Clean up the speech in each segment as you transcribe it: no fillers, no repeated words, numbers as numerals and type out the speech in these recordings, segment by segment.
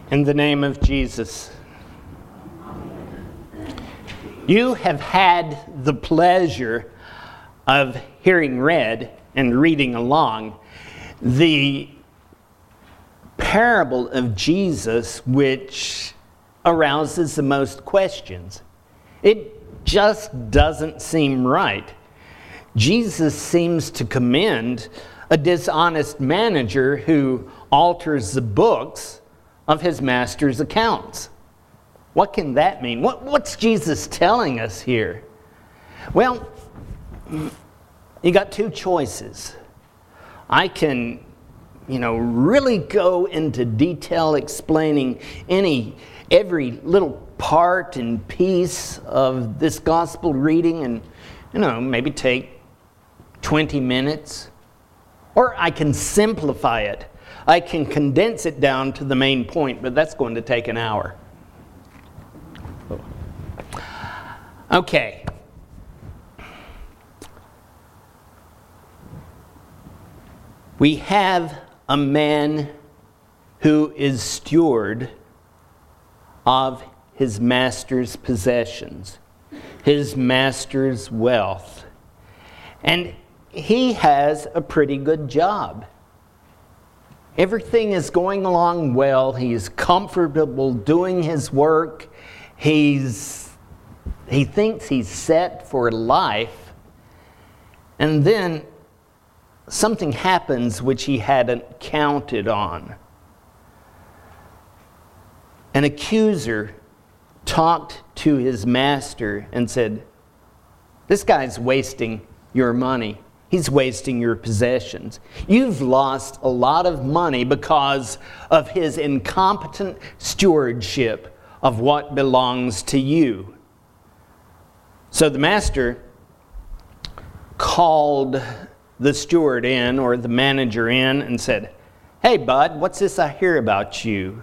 In the name of Jesus. You have had the pleasure of hearing read and reading along the parable of Jesus, which arouses the most questions. It just doesn't seem right. Jesus seems to commend a dishonest manager who alters the books of his master's accounts. What can that mean? What's Jesus telling us here? Well, you got two choices. I can, really go into detail explaining every little part and piece of this gospel reading and, maybe take 20 minutes. Or I can simplify it. I can condense it down to the main point, but that's going to take an hour. Okay. We have a man who is steward of his master's possessions, his master's wealth, and he has a pretty good job. Everything is going along well. He's comfortable doing his work. He thinks he's set for life. And then something happens which he hadn't counted on. An accuser talked to his master and said, "This guy's wasting your money. He's wasting your possessions. You've lost a lot of money because of his incompetent stewardship of what belongs to you." So the master called the steward in, or the manager in, and said, "Hey, bud, what's this I hear about you?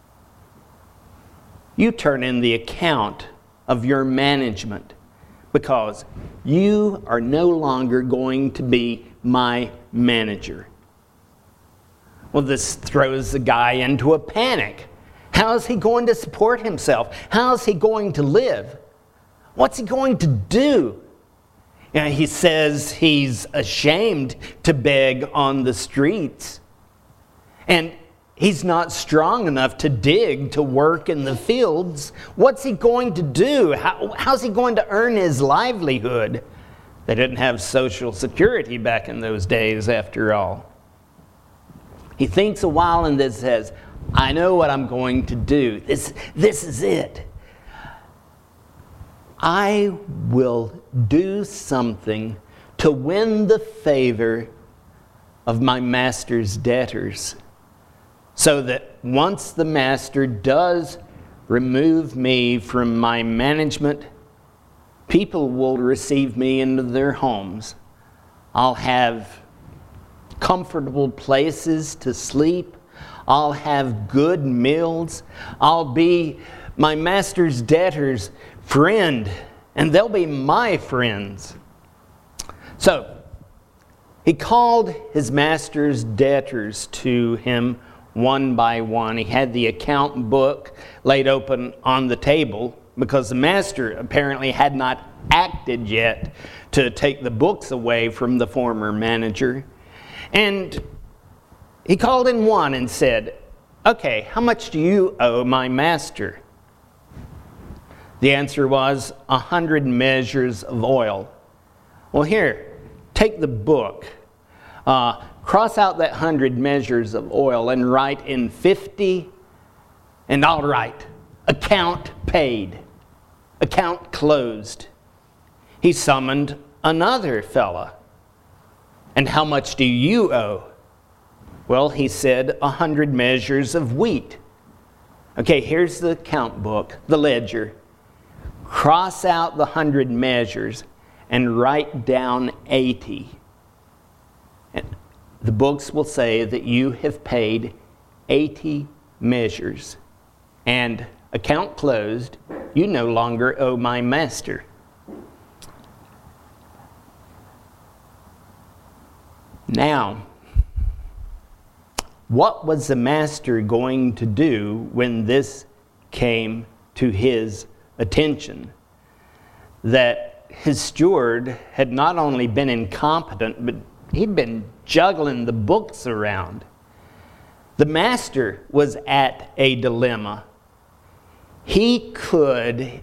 You turn in the account of your management, because you are no longer going to be my manager." Well, this throws the guy into a panic. How is he going to support himself? How is he going to live? What's he going to do? He says he's ashamed to beg on the streets. And he's not strong enough to dig, to work in the fields. What's he going to do? How's he going to earn his livelihood? They didn't have Social Security back in those days, after all. He thinks a while and then says, "I know what I'm going to do. This is it. I will do something to win the favor of my master's debtors, so that once the master does remove me from my management, people will receive me into their homes. I'll have comfortable places to sleep. I'll have good meals. I'll be my master's debtors' friend, and they'll be my friends." So he called his master's debtors to him one by one. He had the account book laid open on the table, because the master apparently had not acted yet to take the books away from the former manager. And he called in one and said, "Okay, how much do you owe my master?" The answer was 100 measures of oil. "Well, here, take the book. Cross out that 100 measures of oil and write in 50, and I'll write, account paid, account closed." He summoned another fella. "And how much do you owe?" "Well," he said, 100 measures of wheat." "Okay, here's the account book, the ledger. Cross out the 100 measures and write down 80. And the books will say that you have paid 80 measures. And account closed, you no longer owe my master." Now, What was the master going to do when this came to his attention? That his steward had not only been incompetent, but he'd been juggling the books around. The master was at a dilemma. He could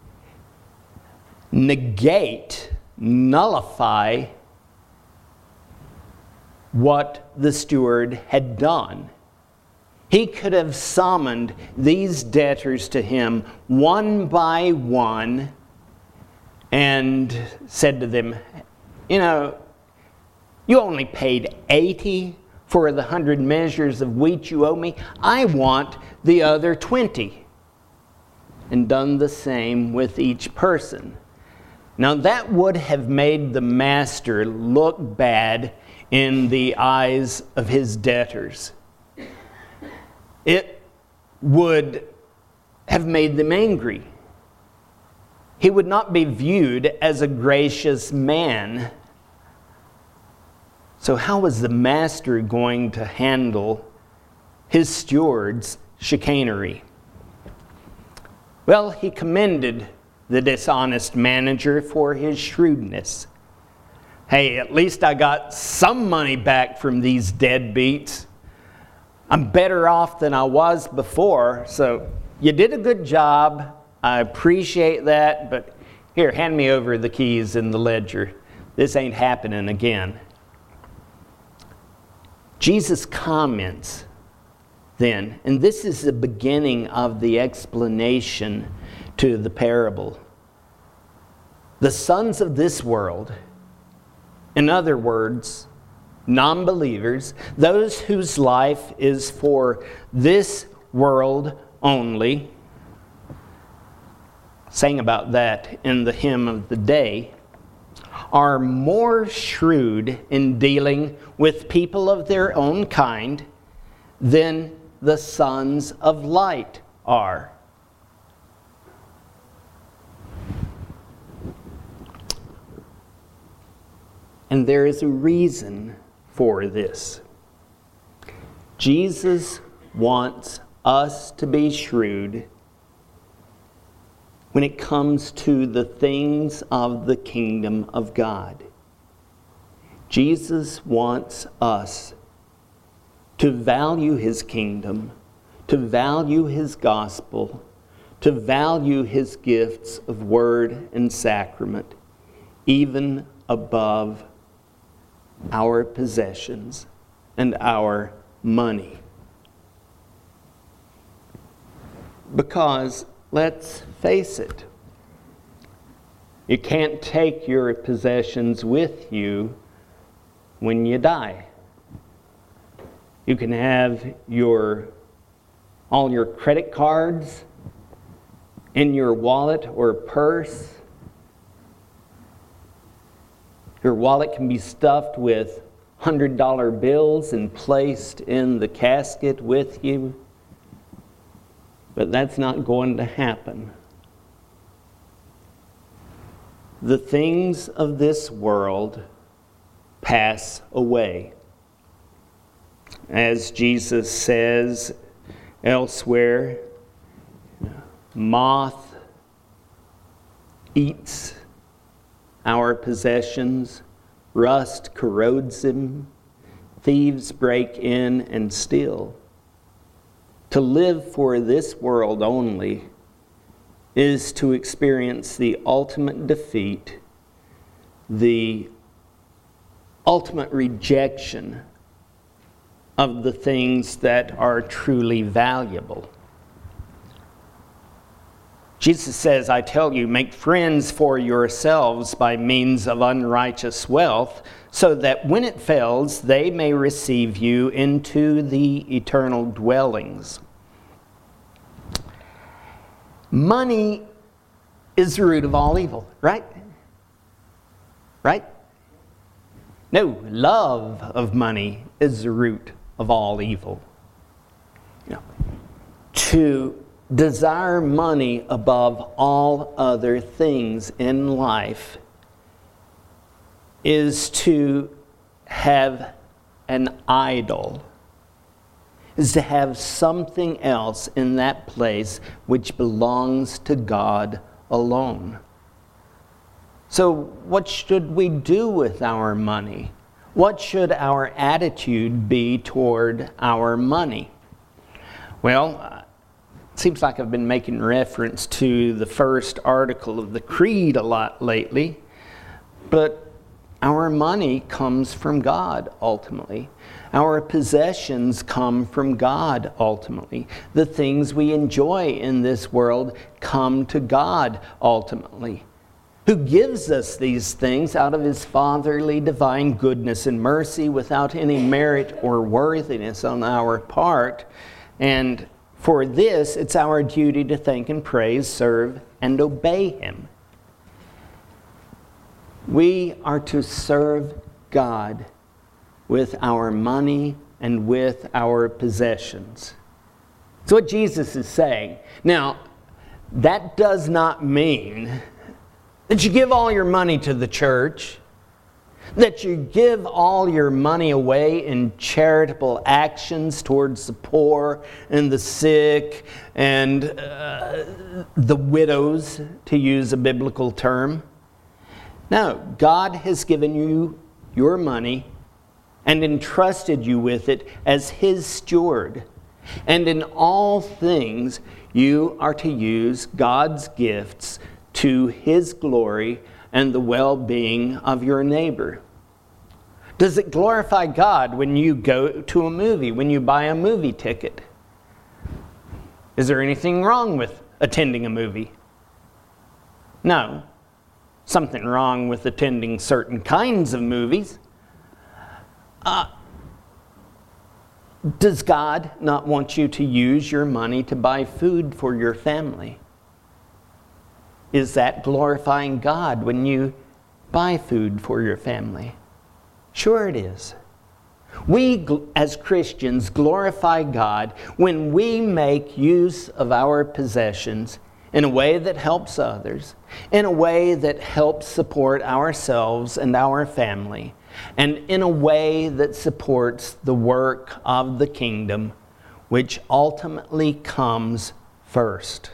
nullify what the steward had done. He could have summoned these debtors to him one by one and said to them, you only paid 80 for the 100 measures of wheat you owe me. I want the other 20. And done the same with each person. Now that would have made the master look bad in the eyes of his debtors. It would have made them angry. He would not be viewed as a gracious man. So how was the master going to handle his steward's chicanery? Well, he commended the dishonest manager for his shrewdness. Hey, at least I got some money back from these deadbeats. I'm better off than I was before, so you did a good job. I appreciate that, but here, hand me over the keys and the ledger. This ain't happening again. Jesus comments then, and this is the beginning of the explanation to the parable. The sons of this world, in other words, non-believers, those whose life is for this world only, sang about that in the hymn of the day, are more shrewd in dealing with people of their own kind than the sons of light are. And there is a reason for this. Jesus wants us to be shrewd when it comes to the things of the kingdom of God. Jesus wants us to value his kingdom, to value his gospel, to value his gifts of word and sacrament, even above our possessions and our money. Because, let's face it, you can't take your possessions with you when you die. You can have all your credit cards in your wallet or purse. Your wallet can be stuffed with $100 bills and placed in the casket with you. But that's not going to happen. The things of this world pass away. As Jesus says elsewhere, moth eats our possessions, rust corrodes them, thieves break in and steal. To live for this world only is to experience the ultimate defeat, the ultimate rejection of the things that are truly valuable. Jesus says, I tell you, make friends for yourselves by means of unrighteous wealth, so that when it fails, they may receive you into the eternal dwellings. Money is the root of all evil, right? Right? No, love of money is the root of all evil. To desire money above all other things in life is to have an idol is to have something else in that place which belongs to God alone. So what should we do with our money? What should our attitude be toward our money? Well, it seems like I've been making reference to the first article of the Creed a lot lately, but our money comes from God ultimately. Our possessions come from God ultimately. The things we enjoy in this world come to God ultimately, who gives us these things out of his fatherly divine goodness and mercy without any merit or worthiness on our part. And for this, it's our duty to thank and praise, serve, and obey him. We are to serve God with our money and with our possessions. That's what Jesus is saying. Now, that does not mean that you give all your money to the church, that you give all your money away in charitable actions towards the poor and the sick and the widows, to use a biblical term. No, God has given you your money and entrusted you with it as his steward. And in all things, you are to use God's gifts to his glory and the well-being of your neighbor. Does it glorify God when you go to a movie, when you buy a movie ticket? Is there anything wrong with attending a movie? No. Something wrong with attending certain kinds of movies. Does God not want you to use your money to buy food for your family? Is that glorifying God when you buy food for your family? Sure it is. We, as Christians, glorify God when we make use of our possessions in a way that helps others, in a way that helps support ourselves and our family, and in a way that supports the work of the kingdom, which ultimately comes first.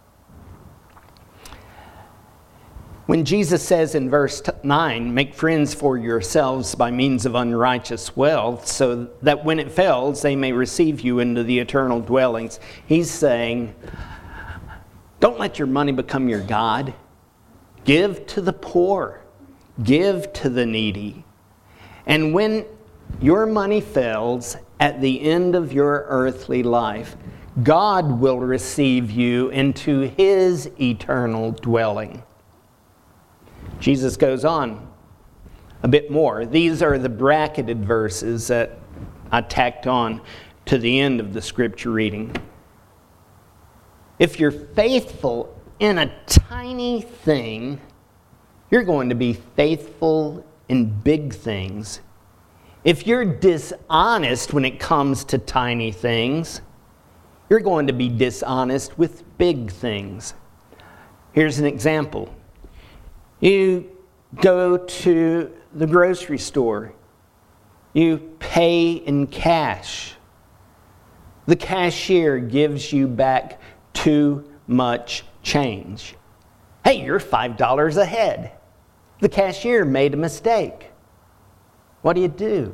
When Jesus says in verse 9, make friends for yourselves by means of unrighteous wealth, so that when it fails, they may receive you into the eternal dwellings, he's saying, don't let your money become your God. Give to the poor. Give to the needy. And when your money fails at the end of your earthly life, God will receive you into his eternal dwelling. Jesus goes on a bit more. These are the bracketed verses that I tacked on to the end of the scripture reading. If you're faithful in a tiny thing, you're going to be faithful in big things. If you're dishonest when it comes to tiny things, you're going to be dishonest with big things. Here's an example. You go to the grocery store. You pay in cash. The cashier gives you back too much change. Hey, you're $5 ahead. The cashier made a mistake. What do?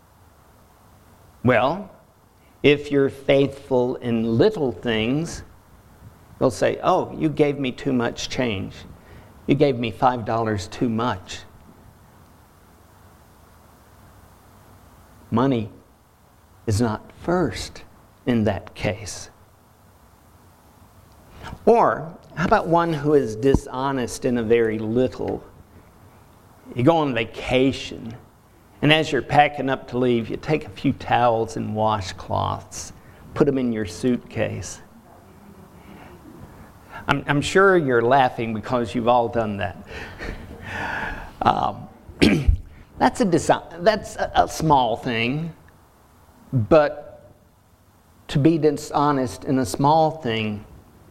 Well, if you're faithful in little things, they'll say, oh, you gave me too much change. You gave me $5 too much. Money is not first in that case. Or, how about one who is dishonest in a very little? You go on vacation, and as you're packing up to leave, you take a few towels and washcloths, put them in your suitcase. I'm sure you're laughing because you've all done that. That's a small thing, but to be dishonest in a small thing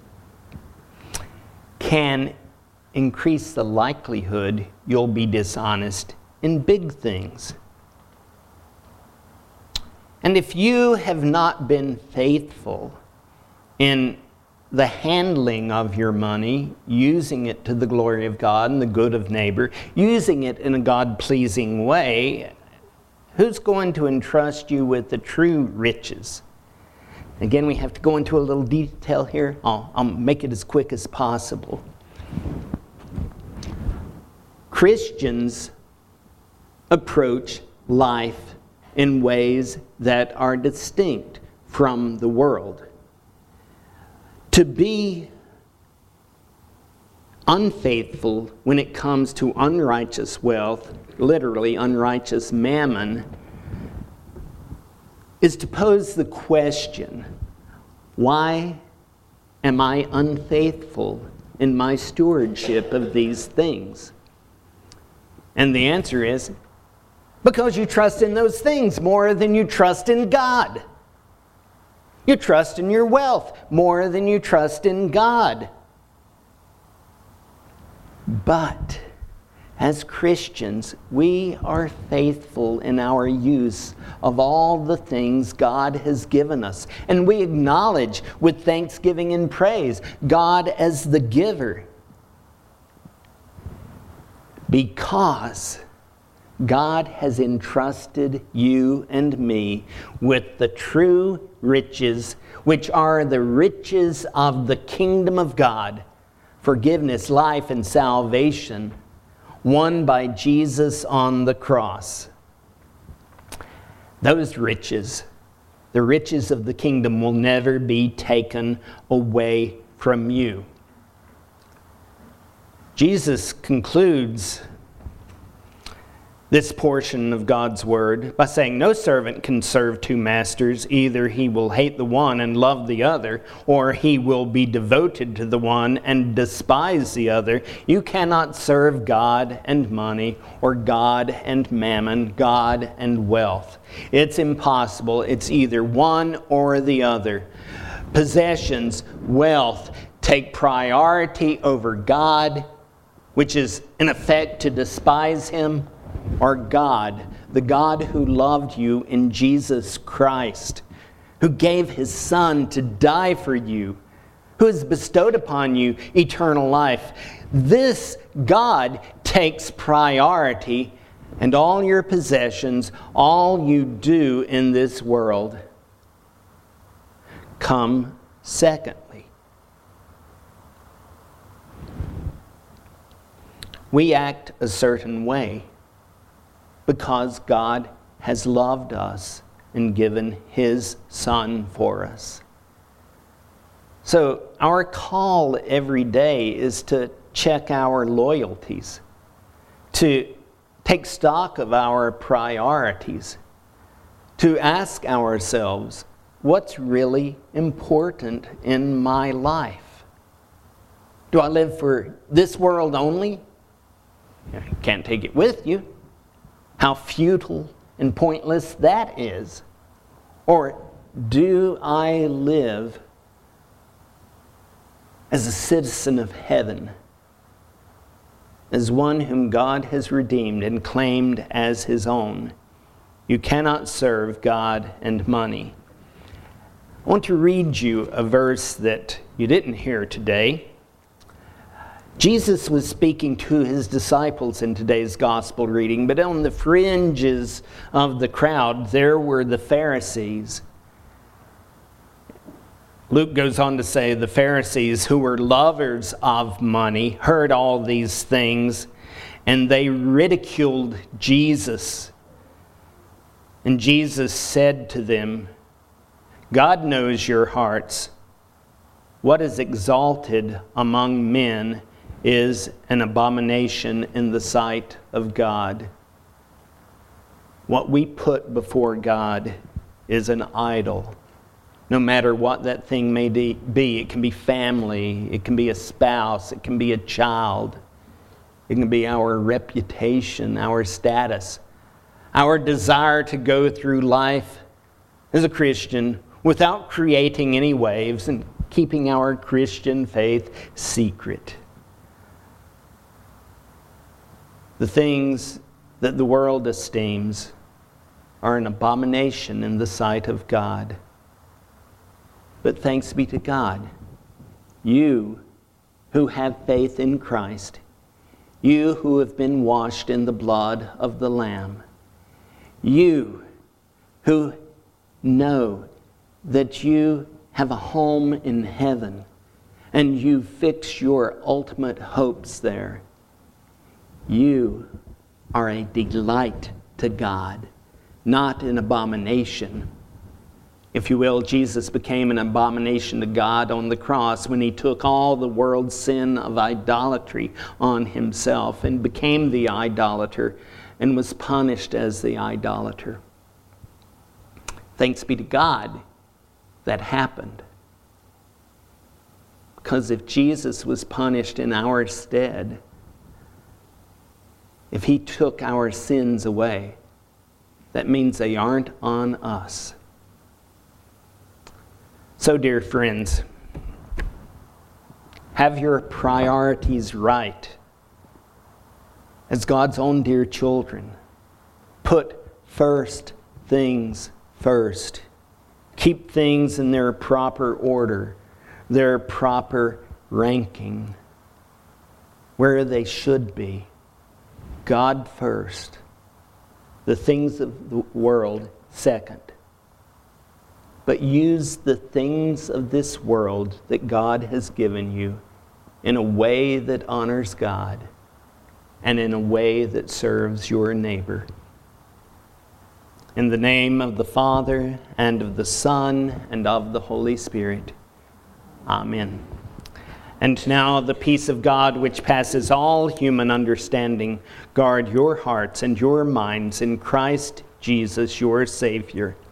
can increase the likelihood you'll be dishonest in big things. And if you have not been faithful in the handling of your money, using it to the glory of God and the good of neighbor, using it in a God-pleasing way, who's going to entrust you with the true riches? Again, we have to go into a little detail here. I'll make it as quick as possible. Christians approach life in ways that are distinct from the world. To be unfaithful when it comes to unrighteous wealth, literally unrighteous mammon, is to pose the question, why am I unfaithful in my stewardship of these things? And the answer is, because you trust in those things more than you trust in God. You trust in your wealth more than you trust in God. But as Christians, we are faithful in our use of all the things God has given us. And we acknowledge with thanksgiving and praise God as the giver. Because God has entrusted you and me with the true riches, which are the riches of the kingdom of God, forgiveness, life, and salvation, won by Jesus on the cross. Those riches, the riches of the kingdom, will never be taken away from you. Jesus concludes this portion of God's word by saying, no servant can serve two masters. Either he will hate the one and love the other, or he will be devoted to the one and despise the other. You cannot serve God and money, or God and mammon, God and wealth. It's impossible. It's either one or the other. Possessions, wealth, take priority over God, which is in effect to despise him, or God, the God who loved you in Jesus Christ, who gave his Son to die for you, who has bestowed upon you eternal life. This God takes priority, and all your possessions, all you do in this world, come secondly. We act a certain way because God has loved us and given his Son for us. So our call every day is to check our loyalties, to take stock of our priorities, to ask ourselves, what's really important in my life? Do I live for this world only? You can't take it with you. How futile and pointless that is. Or do I live as a citizen of heaven, as one whom God has redeemed and claimed as his own? You cannot serve God and money. I want to read you a verse that you didn't hear today. Jesus was speaking to his disciples in today's gospel reading, but on the fringes of the crowd, there were the Pharisees. Luke goes on to say the Pharisees, who were lovers of money, heard all these things, and they ridiculed Jesus. And Jesus said to them, God knows your hearts. What is exalted among men is an abomination in the sight of God. What we put before God is an idol. No matter what that thing may be, it can be family, it can be a spouse, it can be a child, it can be our reputation, our status, our desire to go through life as a Christian without creating any waves and keeping our Christian faith secret. The things that the world esteems, are an abomination in the sight of God. But thanks be to God, you who have faith in Christ, you who have been washed in the blood of the Lamb, you who know that you have a home in heaven and you fix your ultimate hopes there, you are a delight to God, not an abomination. If you will, Jesus became an abomination to God on the cross when he took all the world's sin of idolatry on himself and became the idolater and was punished as the idolater. Thanks be to God that happened. Because if Jesus was punished in our stead, if he took our sins away, that means they aren't on us. So, dear friends, have your priorities right as God's own dear children. Put first things first. Keep things in their proper order, their proper ranking, where they should be. God first, the things of the world second. But use the things of this world that God has given you in a way that honors God and in a way that serves your neighbor. In the name of the Father, and of the Son, and of the Holy Spirit. Amen. And now the peace of God, which passes all human understanding, guard your hearts and your minds in Christ Jesus, your Savior.